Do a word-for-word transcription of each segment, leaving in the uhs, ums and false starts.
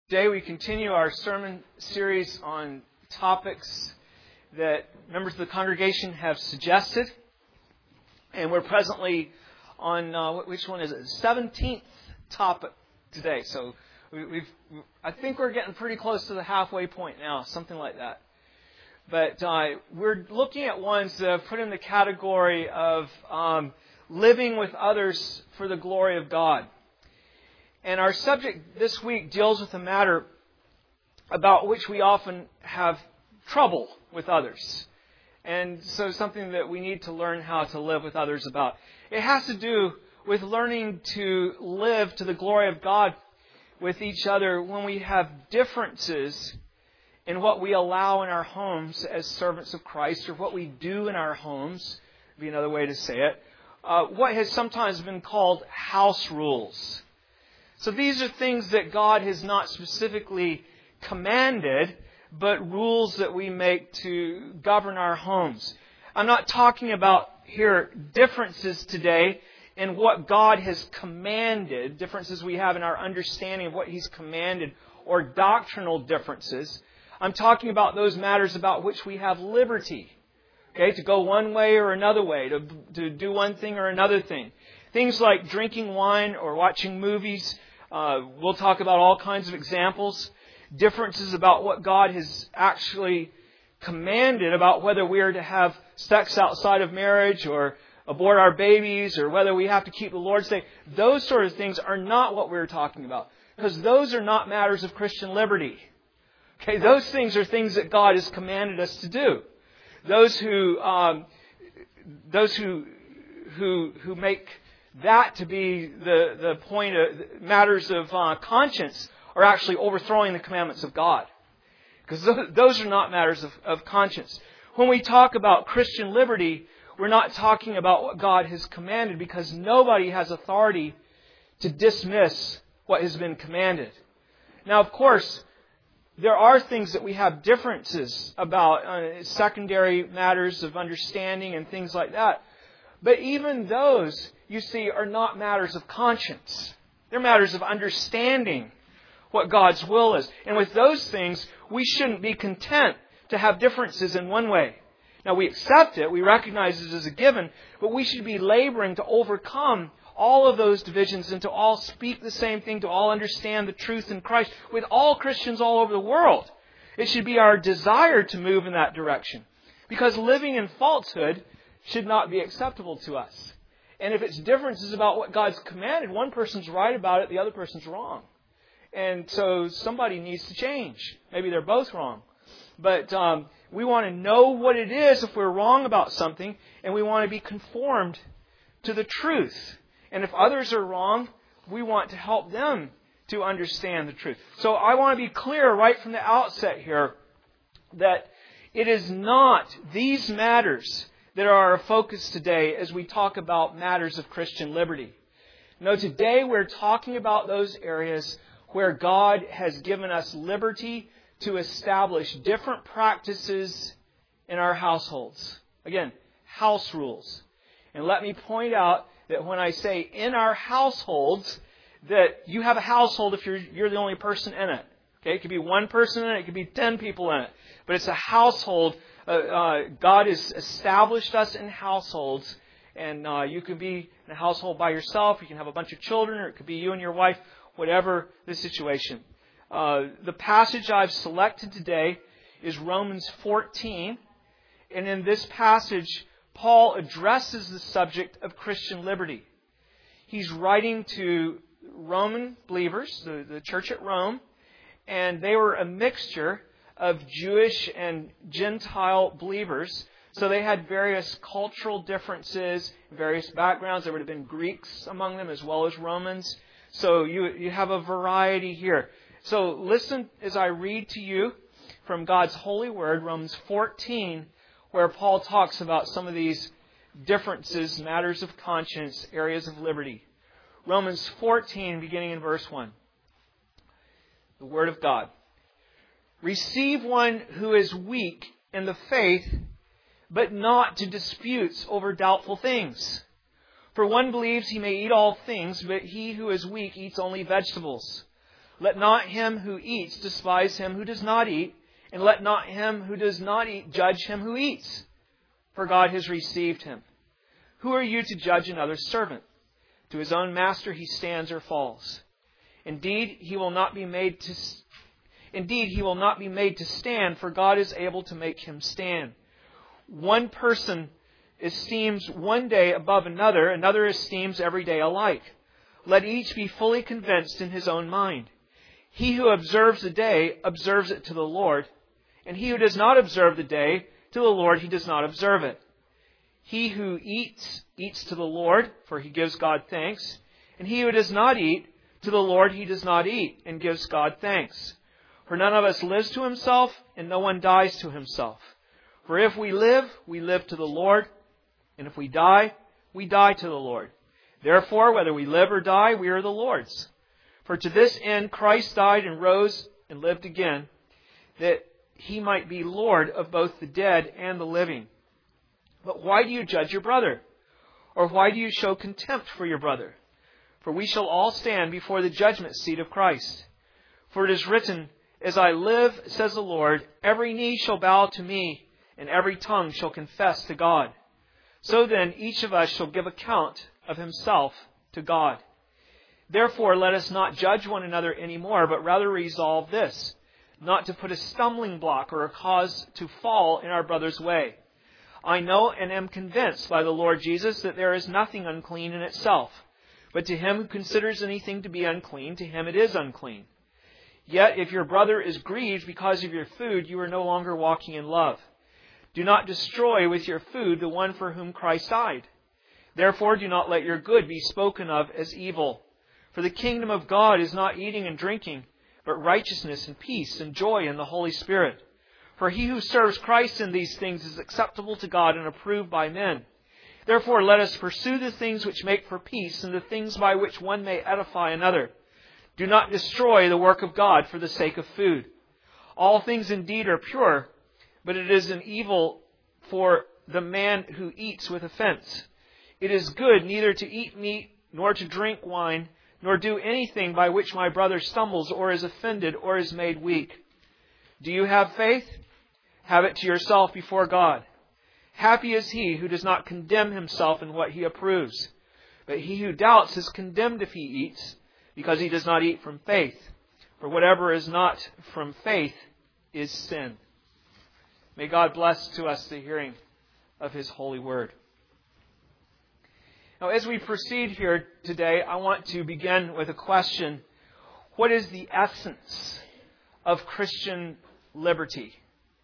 Today we continue our sermon series on topics that members of the congregation have suggested. And we're presently on, uh, which one is it? seventeenth topic today. So we, we've, I think we're getting pretty close to the halfway point now, something like that. But uh, we're looking at ones that have put in the category of um, living with others for the glory of God. And our subject this week deals with a matter about which we often have trouble with others. And so something that we need to learn how to live with others about. It has to do with learning to live to the glory of God with each other when we have differences in what we allow in our homes as servants of Christ, or what we do in our homes, would be another way to say it. Uh, what has sometimes been called house rules. So these are things that God has not specifically commanded, but rules that we make to govern our homes. I'm not talking about here differences today in what God has commanded, differences we have in our understanding of what He's commanded, or doctrinal differences. I'm talking about those matters about which we have liberty. Okay, to go one way or another way, to, to do one thing or another thing. Things like drinking wine or watching movies. Uh, we'll talk about all kinds of examples. Differences about what God has actually commanded about whether we are to have sex outside of marriage or abort our babies or whether we have to keep the Lord's Day. Those sort of things are not what we're talking about, because those are not matters of Christian liberty. Okay, those things are things that God has commanded us to do. Those who, um, those who, who, who make that to be the, the point of matters of uh, conscience are actually overthrowing the commandments of God. Because th- those are not matters of, of conscience. When we talk about Christian liberty, we're not talking about what God has commanded, because nobody has authority to dismiss what has been commanded. Now, of course, there are things that we have differences about, uh, secondary matters of understanding and things like that. But even those, you see, are not matters of conscience. They're matters of understanding what God's will is. And with those things, we shouldn't be content to have differences in one way. Now, we accept it, we recognize it as a given, but we should be laboring to overcome all of those divisions and to all speak the same thing, to all understand the truth in Christ with all Christians all over the world. It should be our desire to move in that direction, because living in falsehood should not be acceptable to us. And if it's differences about what God's commanded, one person's right about it, the other person's wrong. And so somebody needs to change. Maybe they're both wrong. But um, we want to know what it is if we're wrong about something, and we want to be conformed to the truth. And if others are wrong, we want to help them to understand the truth. So I want to be clear right from the outset here that it is not these matters that are our focus today as we talk about matters of Christian liberty. No, today we're talking about those areas where God has given us liberty to establish different practices in our households. Again, house rules. And let me point out that when I say in our households, that you have a household if you're you're the only person in it. Okay, it could be one person in it, it could be ten people in it. But it's a household. Uh, uh, God has established us in households, and uh, you can be in a household by yourself, you can have a bunch of children, or it could be you and your wife, whatever the situation. Uh, the passage I've selected today is Romans fourteen, and in this passage, Paul addresses the subject of Christian liberty. He's writing to Roman believers, the, the church at Rome, and they were a mixture of Jewish and Gentile believers. So they had various cultural differences, various backgrounds. There would have been Greeks among them as well as Romans. So you, you have a variety here. So listen as I read to you from God's holy word, Romans fourteen, where Paul talks about some of these differences, matters of conscience, areas of liberty. Romans fourteen, beginning in verse one. The Word of God. Receive one who is weak in the faith, but not to disputes over doubtful things. For one believes he may eat all things, but he who is weak eats only vegetables. Let not him who eats despise him who does not eat, and let not him who does not eat judge him who eats, for God has received him. Who are you to judge another's servant? To his own master he stands or falls. Indeed, he will not be made to Indeed, he will not be made to stand, for God is able to make him stand. One person esteems one day above another, another esteems every day alike. Let each be fully convinced in his own mind. He who observes the day observes it to the Lord, and he who does not observe the day, to the Lord he does not observe it. He who eats, eats to the Lord, for he gives God thanks, and he who does not eat, to the Lord he does not eat, and gives God thanks. For none of us lives to himself, and no one dies to himself. For if we live, we live to the Lord, and if we die, we die to the Lord. Therefore, whether we live or die, we are the Lord's. For to this end Christ died and rose and lived again, that he might be Lord of both the dead and the living. But why do you judge your brother? Or why do you show contempt for your brother? For we shall all stand before the judgment seat of Christ. For it is written, As I live, says the Lord, every knee shall bow to me, and every tongue shall confess to God. So then each of us shall give account of himself to God. Therefore let us not judge one another any more, but rather resolve this, not to put a stumbling block or a cause to fall in our brother's way. I know and am convinced by the Lord Jesus that there is nothing unclean in itself, but to him who considers anything to be unclean, to him it is unclean. Yet if your brother is grieved because of your food, you are no longer walking in love. Do not destroy with your food the one for whom Christ died. Therefore do not let your good be spoken of as evil. For the kingdom of God is not eating and drinking, but righteousness and peace and joy in the Holy Spirit. For he who serves Christ in these things is acceptable to God and approved by men. Therefore let us pursue the things which make for peace and the things by which one may edify another. Do not destroy the work of God for the sake of food. All things indeed are pure, but it is an evil for the man who eats with offense. It is good neither to eat meat, nor to drink wine, nor do anything by which my brother stumbles, or is offended, or is made weak. Do you have faith? Have it to yourself before God. Happy is he who does not condemn himself in what he approves. But he who doubts is condemned if he eats, because he does not eat from faith. For whatever is not from faith is sin. May God bless to us the hearing of his holy word. Now, as we proceed here today, I want to begin with a question. What is the essence of Christian liberty?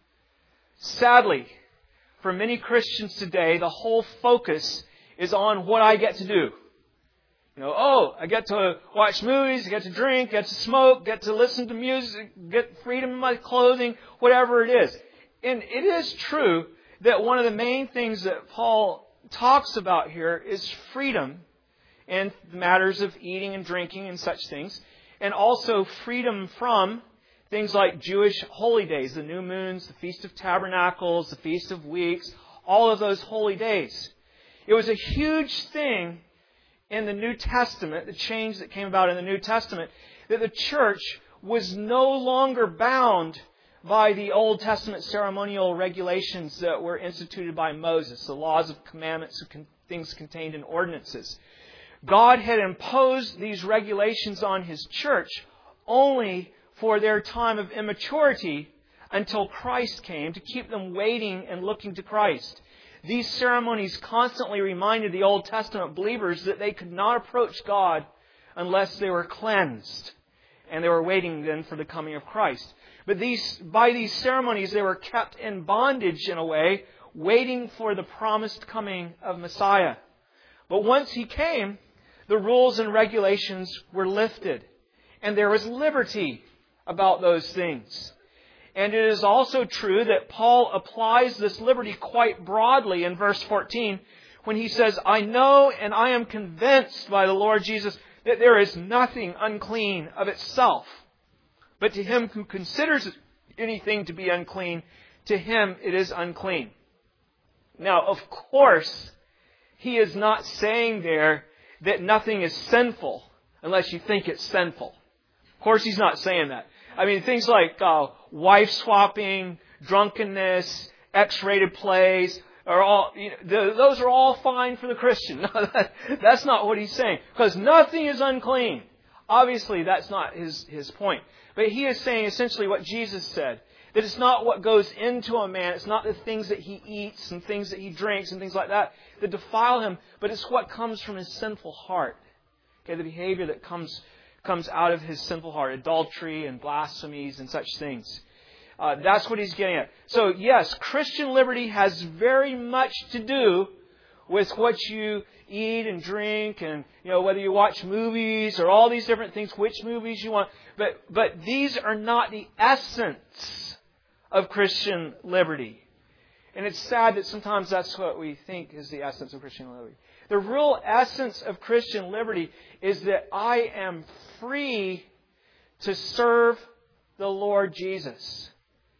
Sadly, for many Christians today, the whole focus is on what I get to do. You know, oh, I get to watch movies, I get to drink, get to smoke, get to listen to music, get freedom in my clothing, whatever it is. And it is true that one of the main things that Paul talks about here is freedom in matters of eating and drinking and such things, and also freedom from things like Jewish holy days, the new moons, the Feast of Tabernacles, the Feast of Weeks, all of those holy days. It was a huge thing in the New Testament, the change that came about in the New Testament, that the church was no longer bound by the Old Testament ceremonial regulations that were instituted by Moses, the laws of commandments, things contained in ordinances. God had imposed these regulations on his church only for their time of immaturity until Christ came, to keep them waiting and looking to Christ. These ceremonies constantly reminded the Old Testament believers that they could not approach God unless they were cleansed, and they were waiting then for the coming of Christ. But these, by these ceremonies, they were kept in bondage in a way, waiting for the promised coming of Messiah. But once he came, the rules and regulations were lifted, and there was liberty about those things. And it is also true that Paul applies this liberty quite broadly in verse fourteen when he says, I know and I am convinced by the Lord Jesus that there is nothing unclean of itself. But to him who considers anything to be unclean, to him it is unclean. Now, of course, he is not saying there that nothing is sinful unless you think it's sinful. Of course, he's not saying that. I mean, things like uh, wife swapping, drunkenness, X-rated plays, are all, you know, the, those are all fine for the Christian. No, that, that's not what he's saying. Because nothing is unclean. Obviously, that's not his, his point. But he is saying essentially what Jesus said. That it's not what goes into a man. It's not the things that he eats and things that he drinks and things like that that defile him. But it's what comes from his sinful heart. Okay, the behavior that comes comes out of his sinful heart. Adultery and blasphemies and such things. Uh, that's what he's getting at. So yes, Christian liberty has very much to do with what you eat and drink, and you know whether you watch movies or all these different things, which movies you want. But but these are not the essence of Christian liberty. And it's sad that sometimes that's what we think is the essence of Christian liberty. The real essence of Christian liberty is that I am free to serve the Lord Jesus.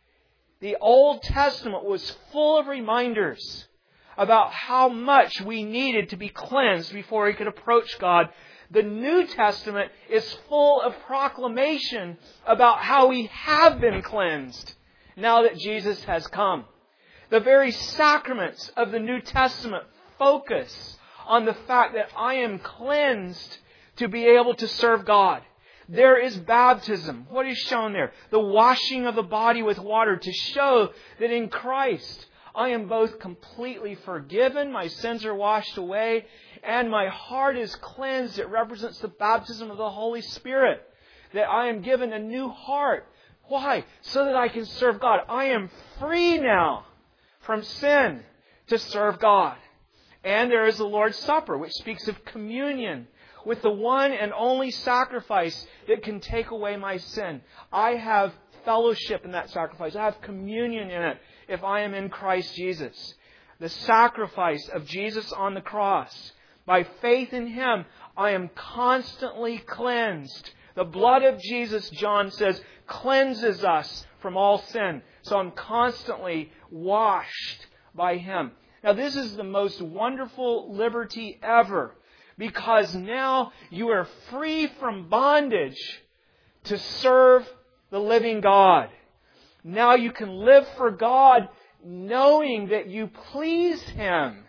The Old Testament was full of reminders about how much we needed to be cleansed before we could approach God. The New Testament is full of proclamation about how we have been cleansed now that Jesus has come. The very sacraments of the New Testament focus on the fact that I am cleansed to be able to serve God. There is baptism. What is shown there? The washing of the body with water to show that in Christ I am both completely forgiven, my sins are washed away, and my heart is cleansed. It represents the baptism of the Holy Spirit. That I am given a new heart. Why? So that I can serve God. I am free now from sin to serve God. And there is the Lord's Supper, which speaks of communion with the one and only sacrifice that can take away my sin. I have fellowship in that sacrifice. I have communion in it if I am in Christ Jesus. The sacrifice of Jesus on the cross. By faith in Him, I am constantly cleansed. The blood of Jesus, John says, cleanses us from all sin. So I'm constantly washed by Him. Now this is the most wonderful liberty ever. Because now you are free from bondage to serve the living God. Now you can live for God knowing that you please Him.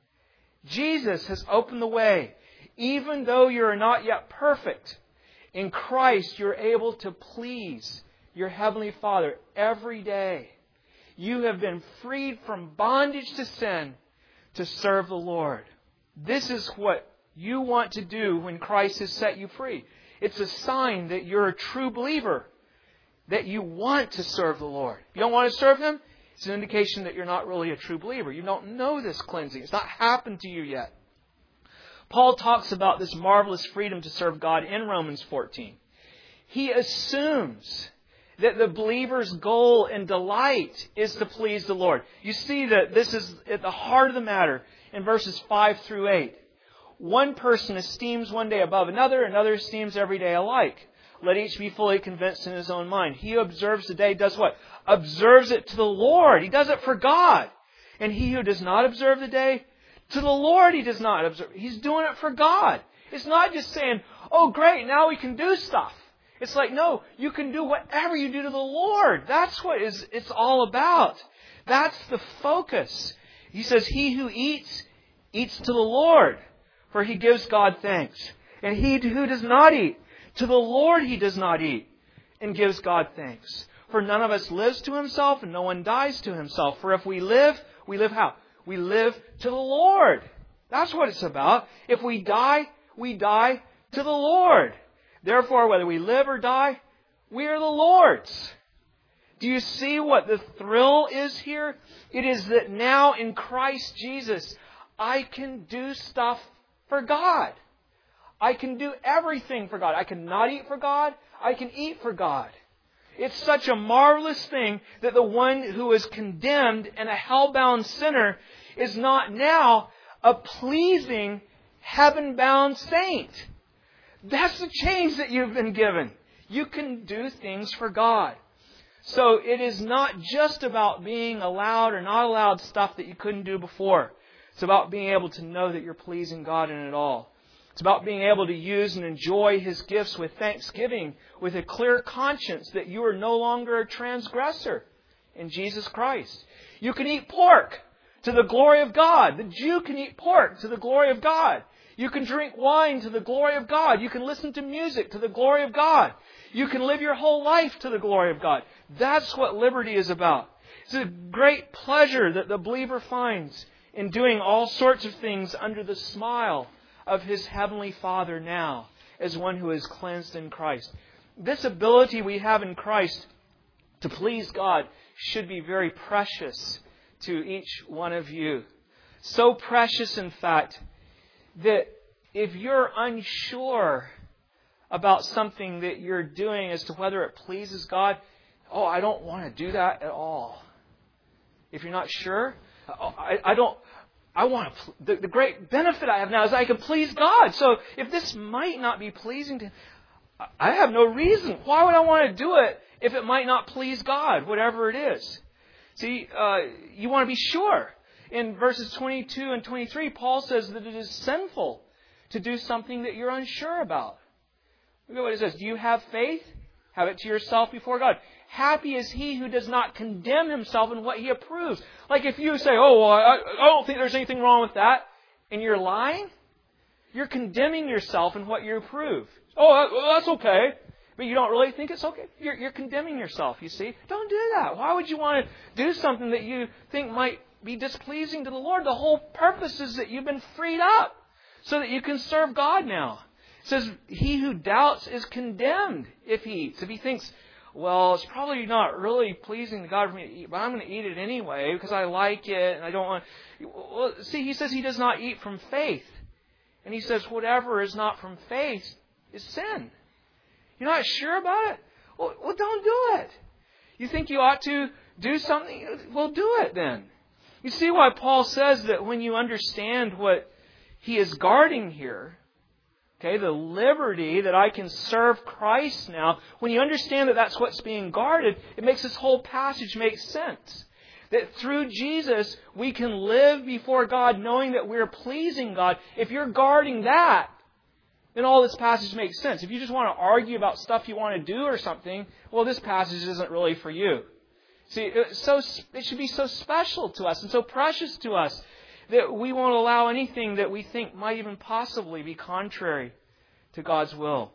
Jesus has opened the way. Even though you are not yet perfect, in Christ you're able to please your Heavenly Father every day. You have been freed from bondage to sin to serve the Lord. This is what you want to do when Christ has set you free. It's a sign that you're a true believer, that you want to serve the Lord. If you don't want to serve Him, it's an indication that you're not really a true believer. You don't know this cleansing. It's not happened to you yet. Paul talks about this marvelous freedom to serve God in Romans fourteen. He assumes that the believer's goal and delight is to please the Lord. You see that this is at the heart of the matter in verses five through eight. One person esteems one day above another, another esteems every day alike. Let each be fully convinced in his own mind. He who observes the day does what? Observes it to the Lord. He does it for God. And he who does not observe the day, to the Lord he does not observe. He's doing it for God. It's not just saying, oh great, now we can do stuff. It's like, no, you can do whatever you do to the Lord. That's what is it's all about. That's the focus. He says, he who eats, eats to the Lord, for he gives God thanks. And he who does not eat, to the Lord he does not eat, and gives God thanks. For none of us lives to himself, and no one dies to himself. For if we live, we live how? We live to the Lord. That's what it's about. If we die, we die to the Lord. Therefore, whether we live or die, we are the Lord's. Do you see what the thrill is here? It is that now in Christ Jesus, I can do stuff for God. I can do everything for God. I can not eat for God. I can eat for God. It's such a marvelous thing that the one who is condemned and a hell-bound sinner is not now a pleasing heaven-bound saint. That's the change that you've been given. You can do things for God. So it is not just about being allowed or not allowed stuff that you couldn't do before. It's about being able to know that you're pleasing God in it all. It's about being able to use and enjoy His gifts with thanksgiving, with a clear conscience that you are no longer a transgressor in Jesus Christ. You can eat pork to the glory of God. The Jew can eat pork to the glory of God. You can drink wine to the glory of God. You can listen to music to the glory of God. You can live your whole life to the glory of God. That's what liberty is about. It's a great pleasure that the believer finds in doing all sorts of things under the smile of his heavenly Father now, as one who is cleansed in Christ. This ability we have in Christ to please God should be very precious to each one of you. So precious, in fact, that if you're unsure about something that you're doing as to whether it pleases God, oh, I don't want to do that at all. If you're not sure, oh, I, I don't... I want to, the, the great benefit I have now is I can please God. So if this might not be pleasing to Him, I have no reason. Why would I want to do it if it might not please God, whatever it is? See, uh, you want to be sure. In verses twenty-two and twenty-three, Paul says that it is sinful to do something that you're unsure about. Look at what it says. Do you have faith? Have it to yourself before God. Happy is he who does not condemn himself in what he approves. Like if you say, oh, well, I, I don't think there's anything wrong with that, and you're lying, you're condemning yourself in what you approve. Oh, well, that's okay. But you don't really think it's okay. You're, you're condemning yourself, you see. Don't do that. Why would you want to do something that you think might be displeasing to the Lord? The whole purpose is that you've been freed up so that you can serve God now. It says, he who doubts is condemned if he eats. If he thinks, well, it's probably not really pleasing to God for me to eat, but I'm going to eat it anyway because I like it and I don't want... Well, see, he says he does not eat from faith. And he says whatever is not from faith is sin. You're not sure about it? Well, well, don't do it. You think you ought to do something? Well, do it then. You see why Paul says that when you understand what he is guarding here, okay, the liberty that I can serve Christ now, when you understand that that's what's being guarded, it makes this whole passage make sense. That through Jesus, we can live before God knowing that we're pleasing God. If you're guarding that, then all this passage makes sense. If you just want to argue about stuff you want to do or something, well, this passage isn't really for you. See, it's so, it should be so special to us and so precious to us that we won't allow anything that we think might even possibly be contrary to God's will.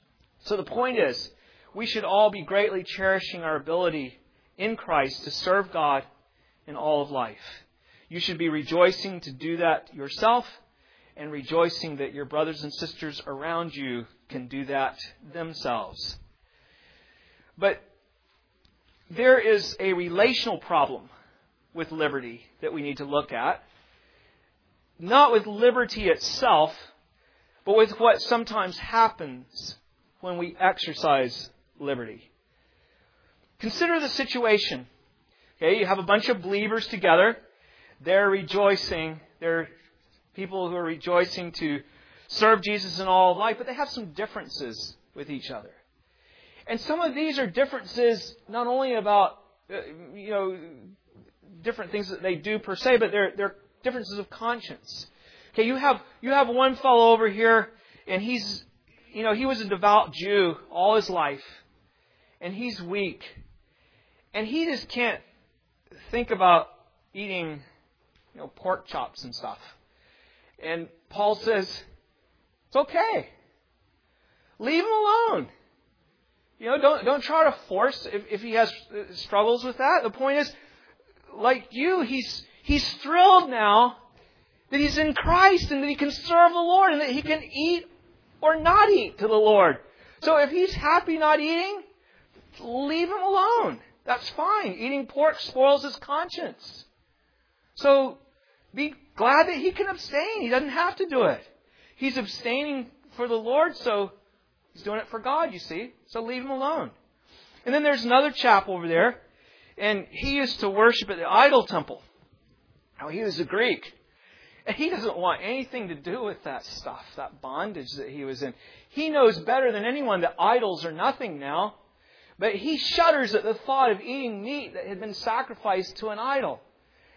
So the point is, we should all be greatly cherishing our ability in Christ to serve God in all of life. You should be rejoicing to do that yourself and rejoicing that your brothers and sisters around you can do that themselves. But there is a relational problem with liberty that we need to look at. Not with liberty itself, but with what sometimes happens when we exercise liberty. Consider the situation. Okay, you have a bunch of believers together. They're rejoicing. They're people who are rejoicing to serve Jesus in all of life, but they have some differences with each other. And some of these are differences not only about, uh, you know, different things that they do per se, but they're, they're differences of conscience. Okay, you have you have one fellow over here, and he's, you know, he was a devout Jew all his life, and he's weak, and he just can't think about eating, you know, pork chops and stuff. And Paul says, it's okay. Leave him alone. You know, don't don't try to force if, if he has struggles with that. The point is, like you, he's he's thrilled now that he's in Christ and that he can serve the Lord and that he can eat or not eat to the Lord. So if he's happy not eating, leave him alone. That's fine. Eating pork spoils his conscience. So be glad that he can abstain. He doesn't have to do it. He's abstaining for the Lord, so he's doing it for God, you see. So leave him alone. And then there's another chap over there, and he used to worship at the idol temple. Now, he was a Greek. And he doesn't want anything to do with that stuff, that bondage that he was in. He knows better than anyone that idols are nothing now. But he shudders at the thought of eating meat that had been sacrificed to an idol.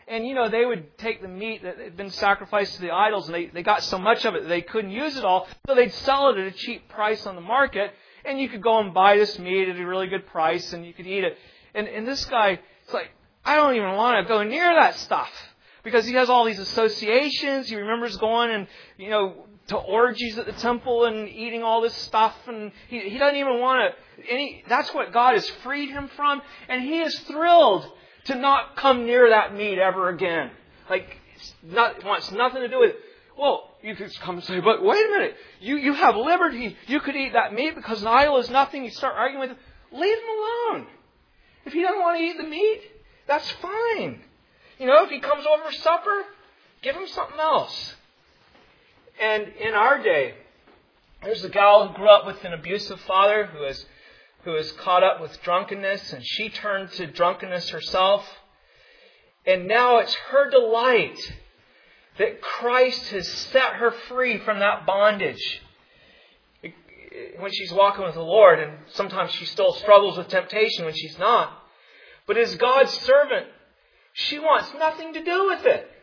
And, you know, they would take the meat that had been sacrificed to the idols, and they, they got so much of it that they couldn't use it all, so they'd sell it at a cheap price on the market, and you could go and buy this meat at a really good price, and you could eat it. And, and this guy, it's like, I don't even want to go near that stuff, because he has all these associations. He remembers going and, you know, to orgies at the temple and eating all this stuff, and he, he doesn't even want to, any, that's what God has freed him from, and he is thrilled to not come near that meat ever again. Like, not, wants nothing to do with it. Well, you could come and say, but wait a minute. You, you have liberty. You could eat that meat because an idol is nothing. You start arguing with him. Leave him alone. If he doesn't want to eat the meat, that's fine. You know, if he comes over for supper, give him something else. And in our day, there's a gal who grew up with an abusive father who has who was caught up with drunkenness, and she turned to drunkenness herself. And now it's her delight that Christ has set her free from that bondage. When she's walking with the Lord, and sometimes she still struggles with temptation when she's not. But as God's servant, she wants nothing to do with it.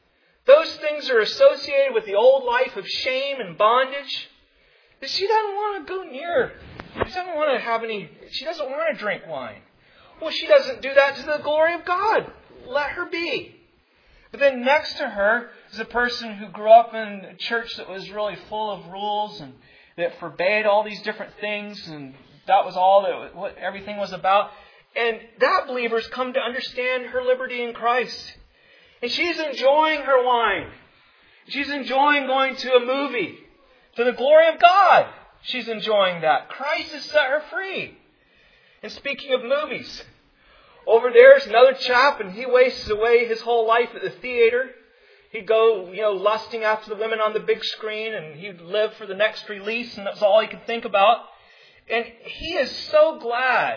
Those things are associated with the old life of shame and bondage that she doesn't want to go near. She doesn't want to have any, she doesn't want to drink wine. Well, she doesn't do that to the glory of God. Let her be. But then next to her is a person who grew up in a church that was really full of rules and that forbade all these different things, and that was all that what everything was about. And that believer's come to understand her liberty in Christ. And she's enjoying her wine. She's enjoying going to a movie. To the glory of God, she's enjoying that. Christ has set her free. And speaking of movies, over there's another chap, and he wastes away his whole life at the theater. He'd go, you know, lusting after the women on the big screen, and he'd live for the next release, and that's all he could think about. And he is so glad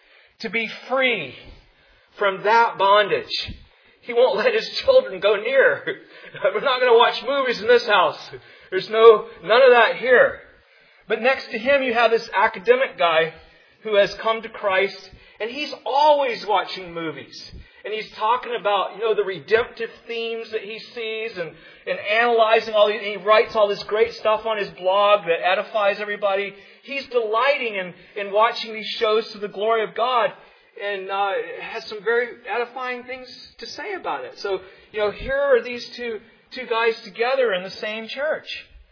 to be free from that bondage. He won't let his children go near. We're not going to watch movies in this house. There's no none of that here. But next to him, you have this academic guy who has come to Christ, and he's always watching movies. And he's talking about, you know, the redemptive themes that he sees and, and analyzing all these. And he writes all this great stuff on his blog that edifies everybody. He's delighting in, in watching these shows to the glory of God, and uh, has some very edifying things to say about it. So, you know, here are these two two guys together in the same church.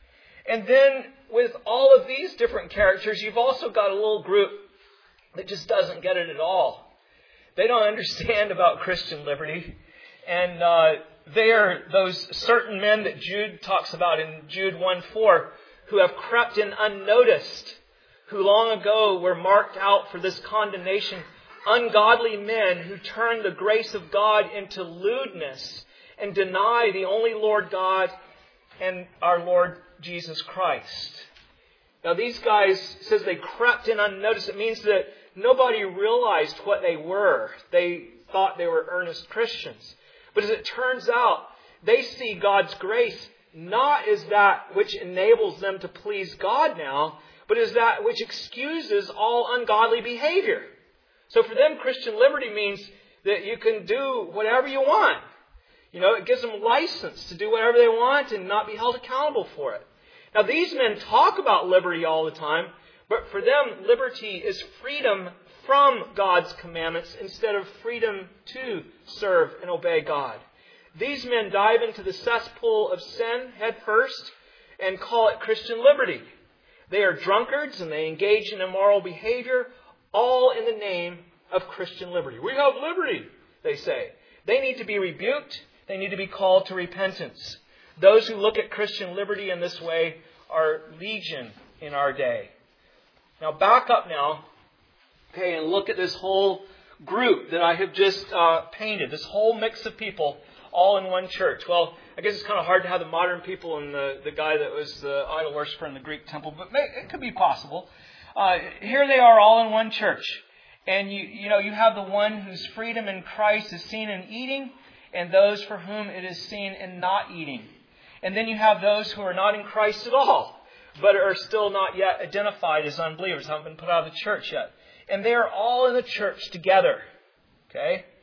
And then with all of these different characters, you've also got a little group that just doesn't get it at all. They don't understand about Christian liberty. And uh, they are those certain men that Jude talks about in Jude one four, who have crept in unnoticed, who long ago were marked out for this condemnation. Ungodly men who turn the grace of God into lewdness and deny the only Lord God and our Lord Jesus Christ. Now these guys, says they crept in unnoticed. It means that nobody realized what they were. They thought they were earnest Christians. But as it turns out, they see God's grace not as that which enables them to please God now, but as that which excuses all ungodly behavior. So for them, Christian liberty means that you can do whatever you want. You know, it gives them license to do whatever they want and not be held accountable for it. Now, these men talk about liberty all the time, but for them, liberty is freedom from God's commandments instead of freedom to serve and obey God. These men dive into the cesspool of sin head first and call it Christian liberty. They are drunkards and they engage in immoral behavior, all in the name of Christian liberty. We have liberty, they say. They need to be rebuked. They need to be called to repentance. Those who look at Christian liberty in this way are legion in our day. Now back up now, okay, and look at this whole group that I have just uh, painted. This whole mix of people all in one church. Well, I guess it's kind of hard to have the modern people and the, the guy that was the idol worshiper in the Greek temple, but it could be possible. Uh, here they are all in one church. And you you know, you have the one whose freedom in Christ is seen in eating, and those for whom it is seen in not eating. And then you have those who are not in Christ at all, but are still not yet identified as unbelievers, haven't been put out of the church yet. And they are all in the church together. Okay?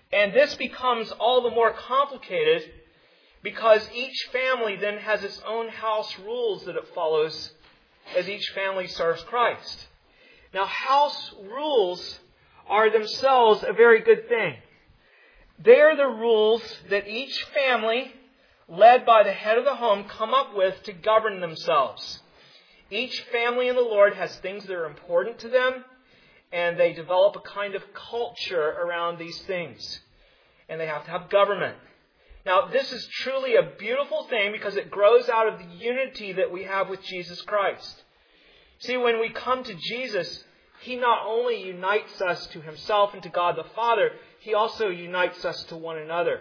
And this becomes all the more complicated because each family then has its own house rules that it follows as each family serves Christ. Now, house rules are themselves a very good thing. They are the rules that each family, led by the head of the home, come up with to govern themselves. Each family in the Lord has things that are important to them, and they develop a kind of culture around these things. And they have to have government. Now, this is truly a beautiful thing because it grows out of the unity that we have with Jesus Christ. See, when we come to Jesus, He not only unites us to Himself and to God the Father, He also unites us to one another.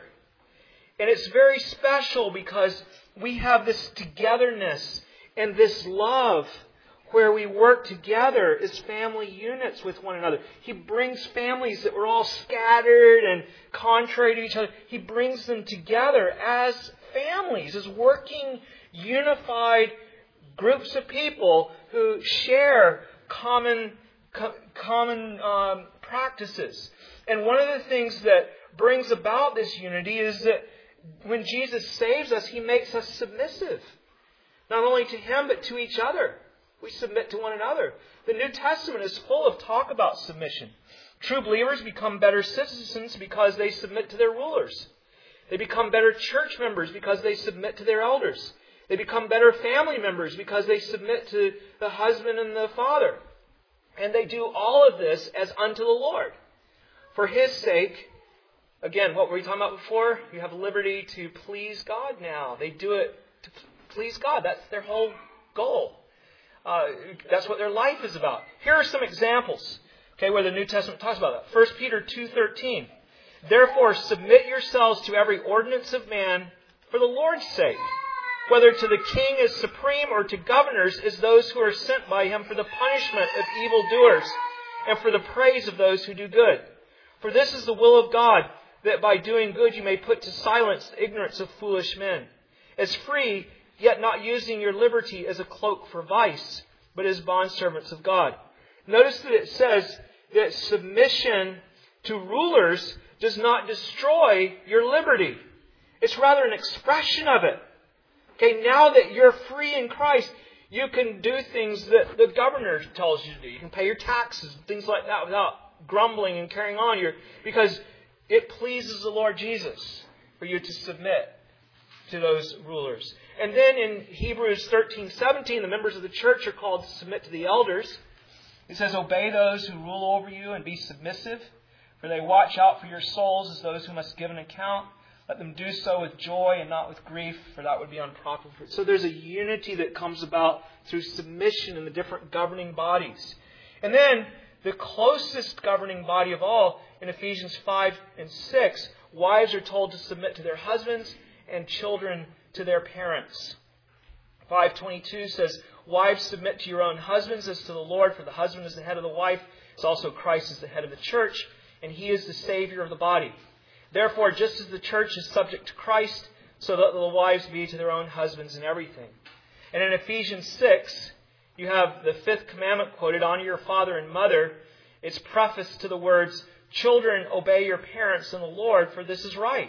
And it's very special because we have this togetherness and this love where we work together as family units with one another. He brings families that were all scattered and contrary to each other. He brings them together as families, as working, unified groups of people who share common co- common um, practices. And one of the things that brings about this unity is that when Jesus saves us, He makes us submissive. Not only to Him, but to each other. We submit to one another. The New Testament is full of talk about submission. True believers become better citizens because they submit to their rulers. They become better church members because they submit to their elders. They become better family members because they submit to the husband and the father. And they do all of this as unto the Lord. For His sake, again, what were we talking about before? You have liberty to please God now. They do it to please God. That's their whole goal. Uh, that's what their life is about. Here are some examples, okay, where the New Testament talks about that. First Peter two thirteen. Therefore, submit yourselves to every ordinance of man for the Lord's sake, whether to the king as supreme or to governors as those who are sent by him for the punishment of evildoers and for the praise of those who do good. For this is the will of God, that by doing good you may put to silence the ignorance of foolish men. As free, yet not using your liberty as a cloak for vice, but as bondservants of God. Notice that it says that submission to rulers does not destroy your liberty. It's rather an expression of it. Okay, now that you're free in Christ, you can do things that the governor tells you to do. You can pay your taxes and things like that without grumbling and carrying on. Your, because it pleases the Lord Jesus for you to submit to those rulers. And then in Hebrews thirteen seventeen, the members of the church are called to submit to the elders. It says, obey those who rule over you and be submissive, for they watch out for your souls as those who must give an account. Let them do so with joy and not with grief, for that would be unprofitable. So there's a unity that comes about through submission in the different governing bodies. And then the closest governing body of all, in Ephesians five and six, wives are told to submit to their husbands and children to their parents. five twenty-two says, wives, submit to your own husbands as to the Lord, for the husband is the head of the wife, as also Christ is the head of the church, and He is the Savior of the body. Therefore, just as the church is subject to Christ, so that the wives be to their own husbands in everything. And in Ephesians six, you have the fifth commandment quoted, honor your father and mother. It's prefaced to the words, children, obey your parents in the Lord, for this is right.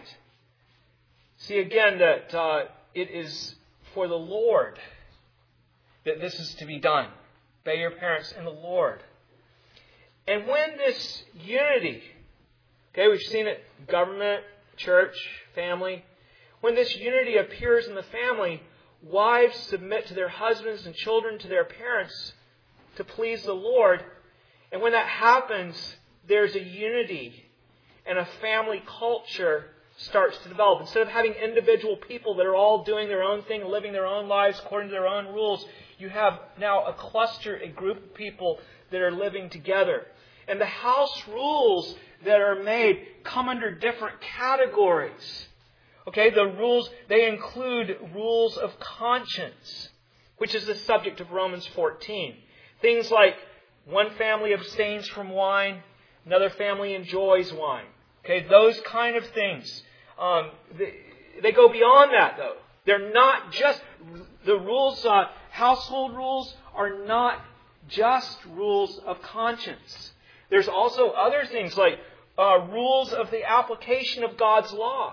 See again that uh, it is for the Lord that this is to be done. Obey your parents in the Lord. And when this unity, okay, we've seen it, government, church, family. When this unity appears in the family, wives submit to their husbands and children to their parents to please the Lord. And when that happens, there's a unity and a family culture starts to develop. Instead of having individual people that are all doing their own thing, living their own lives according to their own rules, you have now a cluster, a group of people that are living together. And the house rules that are made come under different categories. Okay, the rules, they include rules of conscience, which is the subject of Romans fourteen. Things like one family abstains from wine, another family enjoys wine. Okay, those kind of things. Um, they, they go beyond that, though. They're not just, the rules, uh, household rules are not just rules of conscience. There's also other things like uh, rules of the application of God's law.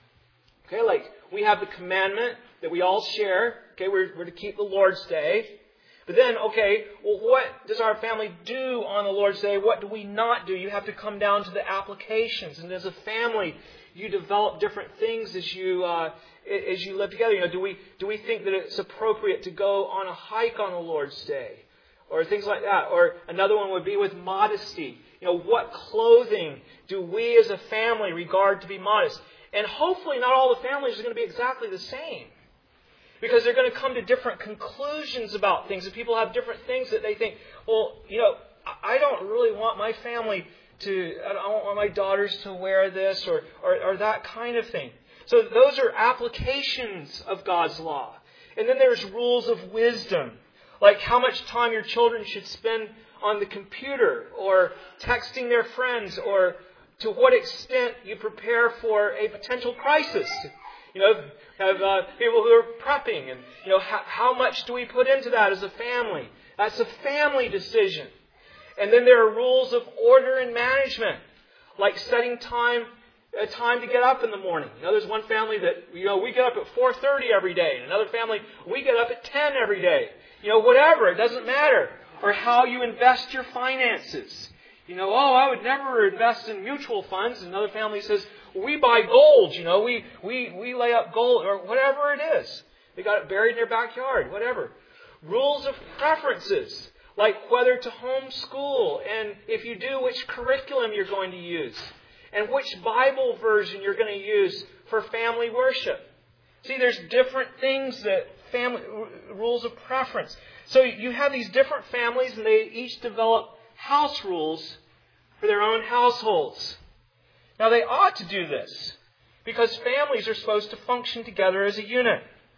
Okay, like we have the commandment that we all share. Okay, we're, we're to keep the Lord's Day. But then, okay, well, what does our family do on the Lord's Day? What do we not do? You have to come down to the applications. And as a family, you develop different things as you uh, as you live together. You know, do we do we think that it's appropriate to go on a hike on the Lord's Day, or things like that? Or another one would be with modesty. You know, what clothing do we as a family regard to be modest? And hopefully, not all the families are going to be exactly the same. Because they're going to come to different conclusions about things. And people have different things that they think, well, you know, I don't really want my family to, I don't want my daughters to wear this or, or, or that kind of thing. So those are applications of God's law. And then there's rules of wisdom. Like how much time your children should spend on the computer or texting their friends, or to what extent you prepare for a potential crisis. You know, have uh, people who are prepping, and you know, how, how much do we put into that as a family? That's a family decision. And then there are rules of order and management, like setting time, a time to get up in the morning. You know, there's one family that, you know, we get up at four thirty every day, and another family, we get up at ten every day. You know, whatever, it doesn't matter. Or how you invest your finances. You know, oh, I would never invest in mutual funds. Another family says, we buy gold, you know, we, we, we lay up gold, or whatever it is. They got it buried in their backyard, whatever. Rules of preferences, like whether to homeschool, and if you do, which curriculum you're going to use, and which Bible version you're going to use for family worship. See, there's different things that family, rules of preference. So you have these different families, and they each develop house rules for their own households. Now, they ought to do this because families are supposed to function together as a unit.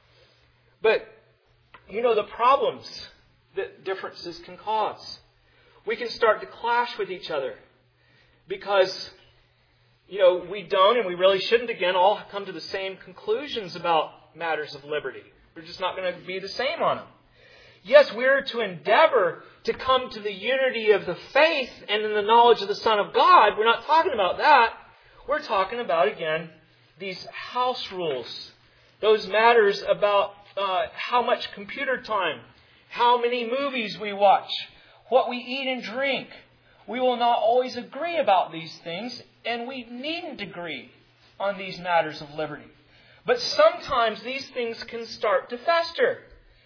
But, you know, the problems that differences can cause. We can start to clash with each other because, you know, we don't, and we really shouldn't, again, all come to the same conclusions about matters of liberty. We're just not going to be the same on them. Yes, we're to endeavor to come to the unity of the faith and in the knowledge of the Son of God. We're not talking about that. We're talking about, again, these house rules. Those matters about uh, how much computer time, how many movies we watch, what we eat and drink. We will not always agree about these things, and we needn't agree on these matters of liberty. But sometimes these things can start to fester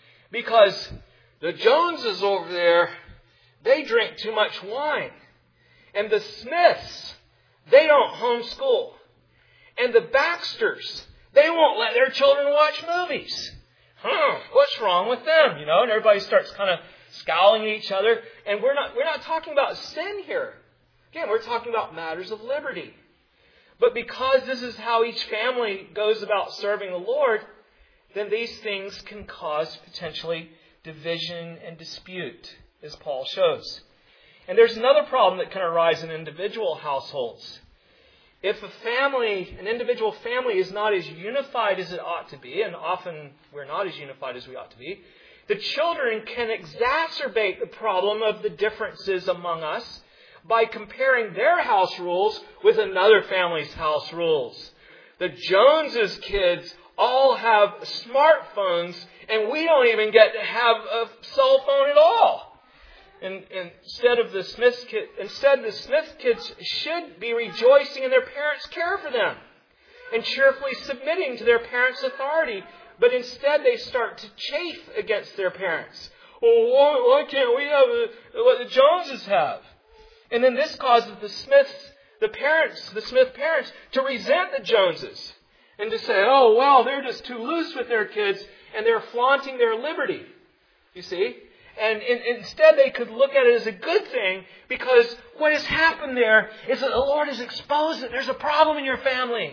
because the Joneses over there, they drink too much wine. And the Smiths, they don't homeschool. And the Baxters, they won't let their children watch movies. Huh, what's wrong with them? You know, and everybody starts kind of scowling at each other. And we're not, we're not talking about sin here. Again, we're talking about matters of liberty. But because this is how each family goes about serving the Lord, then these things can cause potentially division and dispute, as Paul shows. And there's another problem that can arise in individual households. If a family, an individual family is not as unified as it ought to be, and often we're not as unified as we ought to be, the children can exacerbate the problem of the differences among us by comparing their house rules with another family's house rules. The Joneses kids all have smartphones, and we don't even get to have a cell phone at all. And, and instead of the Smith kid, instead the Smith kids should be rejoicing in their parents' care for them and cheerfully submitting to their parents' authority. But instead they start to chafe against their parents. Well, why, why can't we have a, what the Joneses have? And then this causes the Smiths, the parents, the Smith parents, to resent the Joneses and to say, oh, well, they're just too loose with their kids and they're flaunting their liberty. You see? And in, instead they could look at it as a good thing because what has happened there is that the Lord has exposed that there's a problem in your family.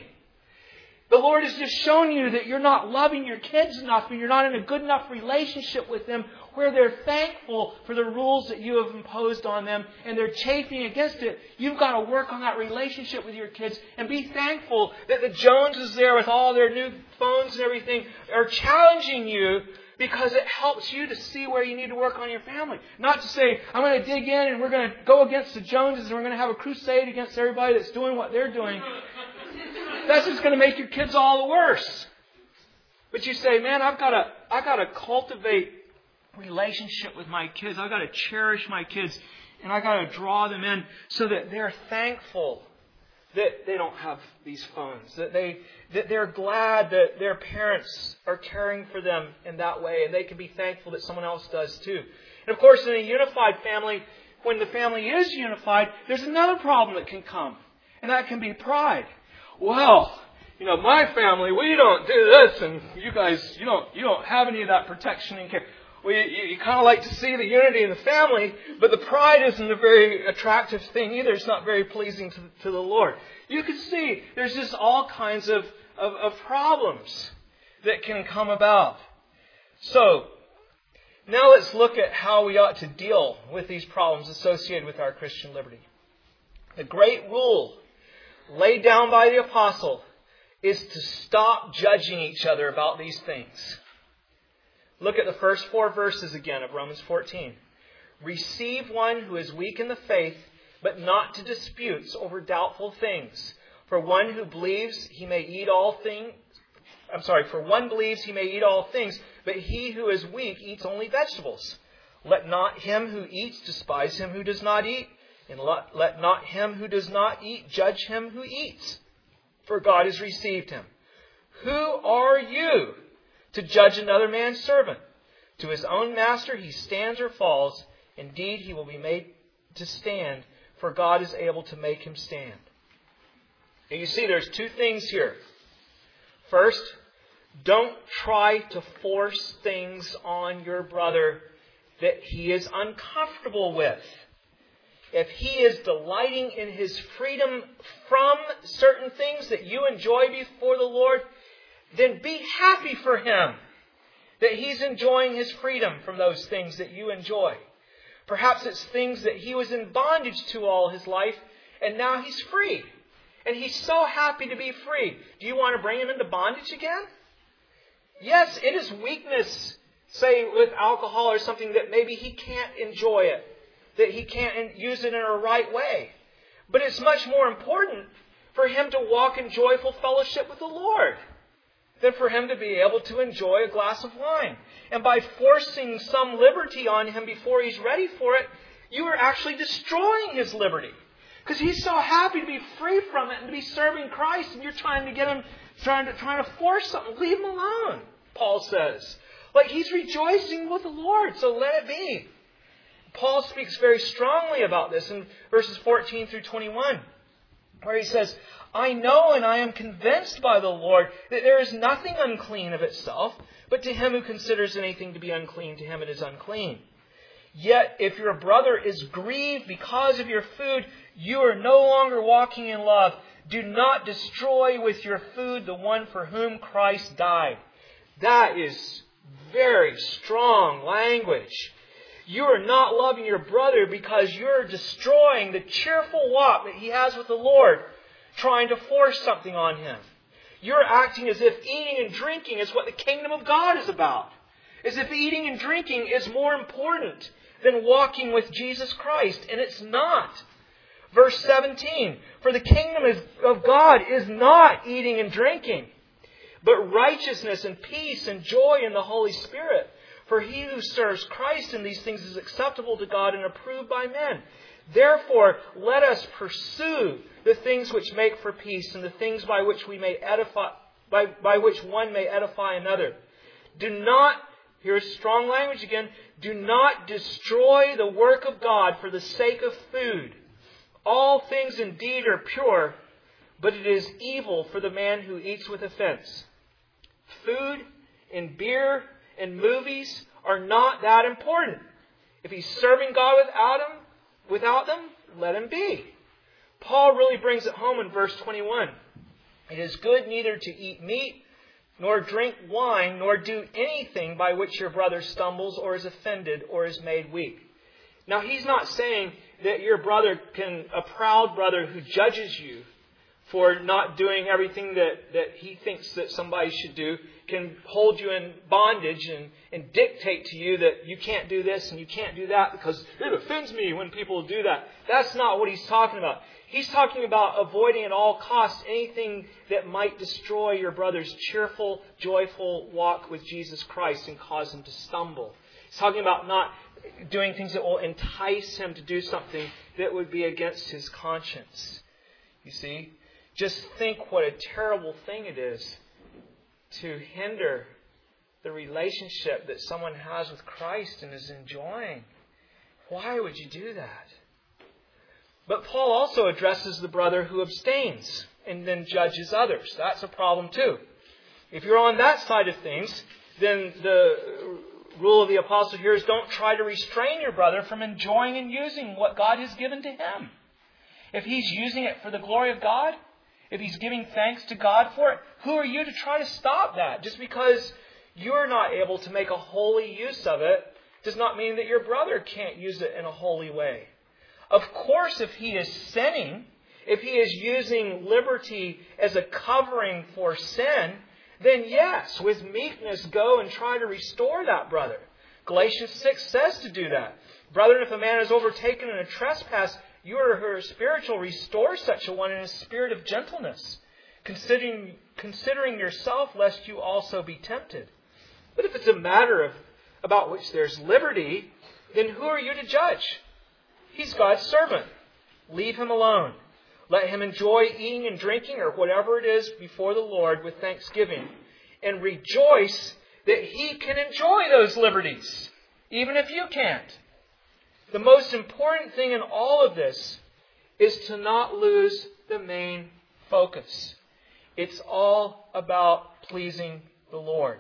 The Lord has just shown you that you're not loving your kids enough, and you're not in a good enough relationship with them where they're thankful for the rules that you have imposed on them and they're chafing against it. You've got to work on that relationship with your kids and be thankful that the Joneses there with all their new phones and everything are challenging you because it helps you to see where you need to work on your family. Not to say, I'm going to dig in and we're going to go against the Joneses and we're going to have a crusade against everybody that's doing what they're doing. That's just going to make your kids all the worse. But you say, man, I've got to, I've got to cultivate relationship with my kids. I've got to cherish my kids. And I've got to draw them in so that they're thankful that they don't have these phones, that they that they're glad that their parents are caring for them in that way, and they can be thankful that someone else does too. And of course, in a unified family, when the family is unified, there's another problem that can come, and that can be pride. Well, you know, my family, we don't do this, and you guys, you don't you don't have any of that protection and care. Well, you, you kind of like to see the unity in the family, but the pride isn't a very attractive thing either. It's not very pleasing to, to the Lord. You can see there's just all kinds of, of, of problems that can come about. So, now let's look at how we ought to deal with these problems associated with our Christian liberty. The great rule laid down by the apostle is to stop judging each other about these things. Look at the first four verses again of Romans fourteen. Receive one who is weak in the faith, but not to disputes over doubtful things. For one who believes he may eat all things, I'm sorry, for one believes he may eat all things, but he who is weak eats only vegetables. Let not him who eats despise him who does not eat, and let, let not him who does not eat judge him who eats, for God has received him. Who are you to judge another man's servant? To his own master he stands or falls. Indeed, he will be made to stand, for God is able to make him stand. And you see, there's two things here. First, don't try to force things on your brother that he is uncomfortable with. If he is delighting in his freedom from certain things that you enjoy before the Lord, then be happy for him that he's enjoying his freedom from those things that you enjoy. Perhaps it's things that he was in bondage to all his life, and now he's free. And he's so happy to be free. Do you want to bring him into bondage again? Yes, it is weakness, say with alcohol or something, that maybe he can't enjoy it, that he can't use it in a right way. But it's much more important for him to walk in joyful fellowship with the Lord than for him to be able to enjoy a glass of wine. And by forcing some liberty on him before he's ready for it, you are actually destroying his liberty. Because he's so happy to be free from it and to be serving Christ, and you're trying to get him, trying to trying to force something. Leave him alone, Paul says. Like he's rejoicing with the Lord, so let it be. Paul speaks very strongly about this in verses fourteen through twenty-one, where he says, I know and I am convinced by the Lord that there is nothing unclean of itself, but to him who considers anything to be unclean, to him it is unclean. Yet if your brother is grieved because of your food, you are no longer walking in love. Do not destroy with your food the one for whom Christ died. That is very strong language. You are not loving your brother because you're destroying the cheerful walk that he has with the Lord, trying to force something on him. You're acting as if eating and drinking is what the kingdom of God is about. As if eating and drinking is more important than walking with Jesus Christ. And it's not. Verse seventeen, for the kingdom of God is not eating and drinking, but righteousness and peace and joy in the Holy Spirit. For he who serves Christ in these things is acceptable to God and approved by men. Therefore, let us pursue the things which make for peace and the things by which we may edify, by, by which one may edify another. Do not, here's strong language again, do not destroy the work of God for the sake of food. All things indeed are pure, but it is evil for the man who eats with offense. Food and beer and movies are not that important. If he's serving God without them, without them, let him be. Paul really brings it home in verse twenty-one. It is good neither to eat meat, nor drink wine, nor do anything by which your brother stumbles or is offended or is made weak. Now, he's not saying that your brother can, a proud brother who judges you for not doing everything that, that he thinks that somebody should do, can hold you in bondage and, and dictate to you that you can't do this and you can't do that because it offends me when people do that. That's not what he's talking about. He's talking about avoiding at all costs anything that might destroy your brother's cheerful, joyful walk with Jesus Christ and cause him to stumble. He's talking about not doing things that will entice him to do something that would be against his conscience. You see? Just think what a terrible thing it is to hinder the relationship that someone has with Christ and is enjoying. Why would you do that? But Paul also addresses the brother who abstains and then judges others. That's a problem too. If you're on that side of things, then the rule of the apostle here is don't try to restrain your brother from enjoying and using what God has given to him. If he's using it for the glory of God, if he's giving thanks to God for it, who are you to try to stop that? Just because you're not able to make a holy use of it does not mean that your brother can't use it in a holy way. Of course, if he is sinning, if he is using liberty as a covering for sin, then yes, with meekness go and try to restore that brother. Galatians six says to do that. Brethren, if a man is overtaken in a trespass, you are her spiritual, restore such a one in a spirit of gentleness, considering, considering yourself lest you also be tempted. But if it's a matter of about which there's liberty, then who are you to judge? He's God's servant. Leave him alone. Let him enjoy eating and drinking or whatever it is before the Lord with thanksgiving. And rejoice that he can enjoy those liberties, even if you can't. The most important thing in all of this is to not lose the main focus. It's all about pleasing the Lord.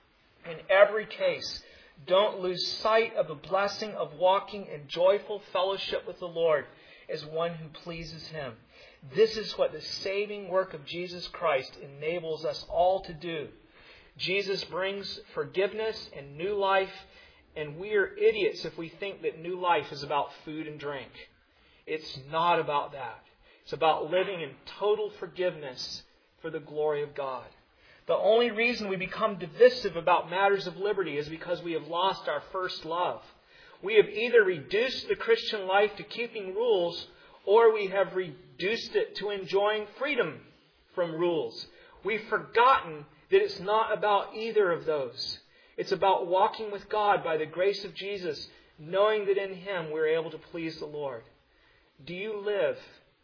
In every case, don't lose sight of the blessing of walking in joyful fellowship with the Lord as one who pleases Him. This is what the saving work of Jesus Christ enables us all to do. Jesus brings forgiveness and new life, and we are idiots if we think that new life is about food and drink. It's not about that. It's about living in total forgiveness for the glory of God. The only reason we become divisive about matters of liberty is because we have lost our first love. We have either reduced the Christian life to keeping rules, or we have reduced it to enjoying freedom from rules. We've forgotten that it's not about either of those. It's about walking with God by the grace of Jesus, knowing that in Him we're able to please the Lord. Do you live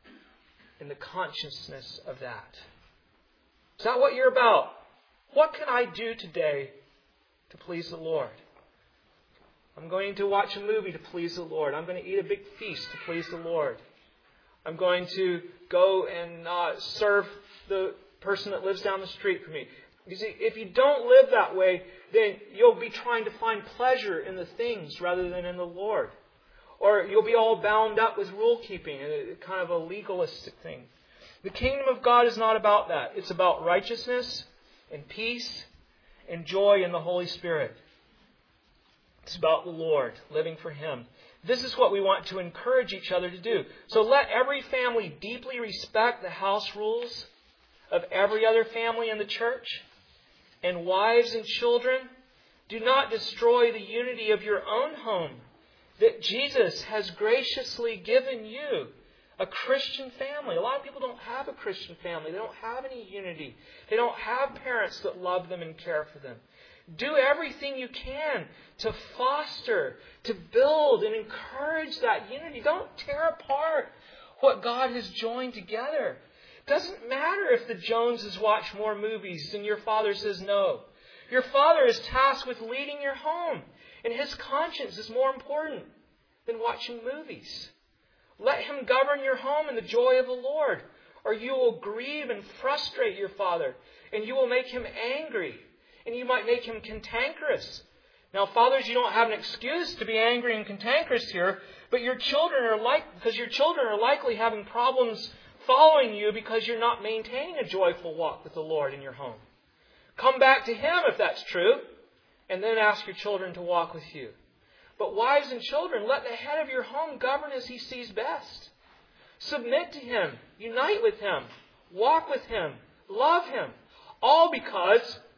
in the consciousness of that? Is that what you're about? What can I do today to please the Lord? I'm going to watch a movie to please the Lord. I'm going to eat a big feast to please the Lord. I'm going to go and uh, serve the person that lives down the street from me. You see, if you don't live that way, then you'll be trying to find pleasure in the things rather than in the Lord. Or you'll be all bound up with rule keeping, a kind of a legalistic thing. The kingdom of God is not about that. It's about righteousness and peace and joy in the Holy Spirit. It's about the Lord, living for Him. This is what we want to encourage each other to do. So let every family deeply respect the house rules of every other family in the church. And wives and children, do not destroy the unity of your own home that Jesus has graciously given you. A Christian family. A lot of people don't have a Christian family. They don't have any unity. They don't have parents that love them and care for them. Do everything you can to foster, to build and encourage that unity. Don't tear apart what God has joined together. It doesn't matter if the Joneses watch more movies and your father says no. Your father is tasked with leading your home, and his conscience is more important than watching movies. Let him govern your home in the joy of the Lord, or you will grieve and frustrate your father, and you will make him angry, and you might make him cantankerous. Now, fathers, you don't have an excuse to be angry and cantankerous here, but your children are like because your children are likely having problems following you because you're not maintaining a joyful walk with the Lord in your home. Come back to Him if that's true, and then ask your children to walk with you. But wives and children, let the head of your home govern as he sees best. Submit to Him. Unite with Him. Walk with Him. Love Him. All because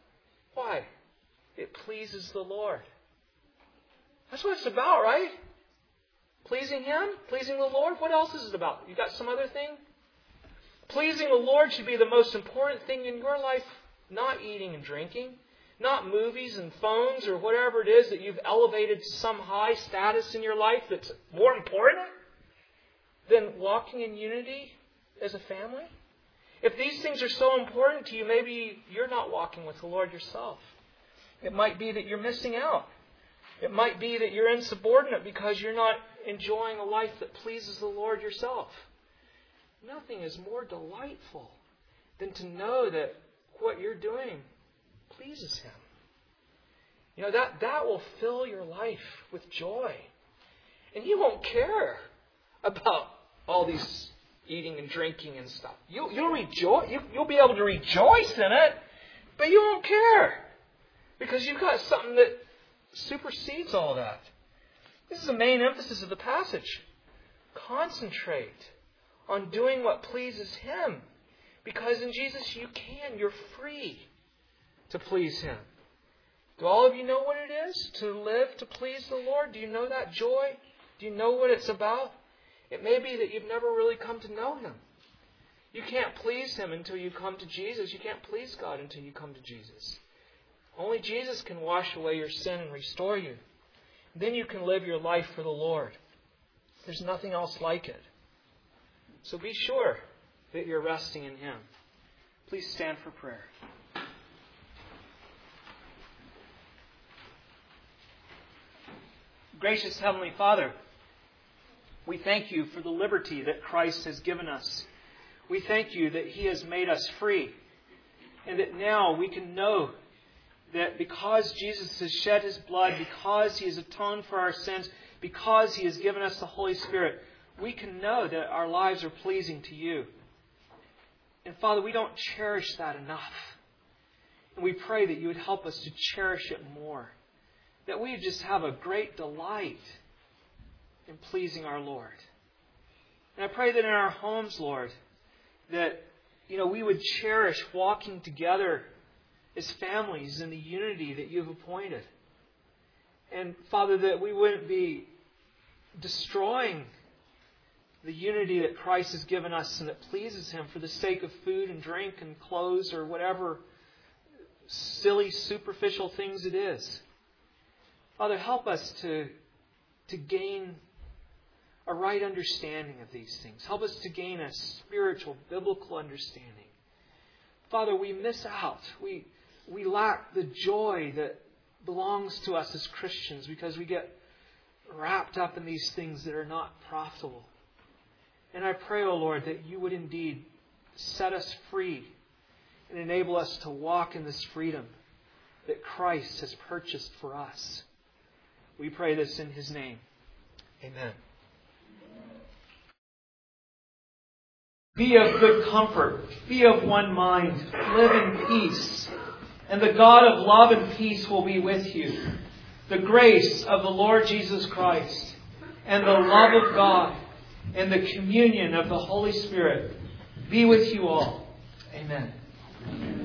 Why? It pleases the Lord. That's what it's about, right? Pleasing Him? Pleasing the Lord? What else is it about? You got some other thing? Pleasing the Lord should be the most important thing in your life. Not eating and drinking. Not movies and phones or whatever it is that you've elevated to some high status in your life that's more important than walking in unity as a family. If these things are so important to you, maybe you're not walking with the Lord yourself. It might be that you're missing out. It might be that you're insubordinate because you're not enjoying a life that pleases the Lord yourself. Nothing is more delightful than to know that what you're doing pleases Him. You know, that, that will fill your life with joy. And you won't care about all these eating and drinking and stuff. You'll, you'll rejoice. You, you'll be able to rejoice in it, but you won't care because you've got something that supersedes all that. This is the main emphasis of the passage. Concentrate on doing what pleases Him, because in Jesus you can. You're free to please Him. Do all of you know what it is to live to please the Lord? Do you know that joy? Do you know what it's about? It may be that you've never really come to know Him. You can't please Him until you come to Jesus. You can't please God until you come to Jesus. Only Jesus can wash away your sin and restore you. Then you can live your life for the Lord. There's nothing else like it. So be sure that you're resting in Him. Please stand for prayer. Gracious Heavenly Father, we thank You for the liberty that Christ has given us. We thank You that He has made us free, and that now we can know that because Jesus has shed His blood, because He has atoned for our sins, because He has given us the Holy Spirit, we can know that our lives are pleasing to You. And Father, we don't cherish that enough. And we pray that You would help us to cherish it more. That we would just have a great delight in pleasing our Lord. And I pray that in our homes, Lord, that, you know, we would cherish walking together as families in the unity that You've appointed. And Father, that we wouldn't be destroying the unity that Christ has given us and that pleases Him for the sake of food and drink and clothes or whatever silly, superficial things it is. Father, help us to, to gain a right understanding of these things. Help us to gain a spiritual, biblical understanding. Father, we miss out. We, we lack the joy that belongs to us as Christians because we get wrapped up in these things that are not profitable. And I pray, O Lord, that You would indeed set us free and enable us to walk in this freedom that Christ has purchased for us. We pray this in His name. Amen. Be of good comfort. Be of one mind. Live in peace. And the God of love and peace will be with you. The grace of the Lord Jesus Christ and the love of God and the communion of the Holy Spirit be with you all. Amen.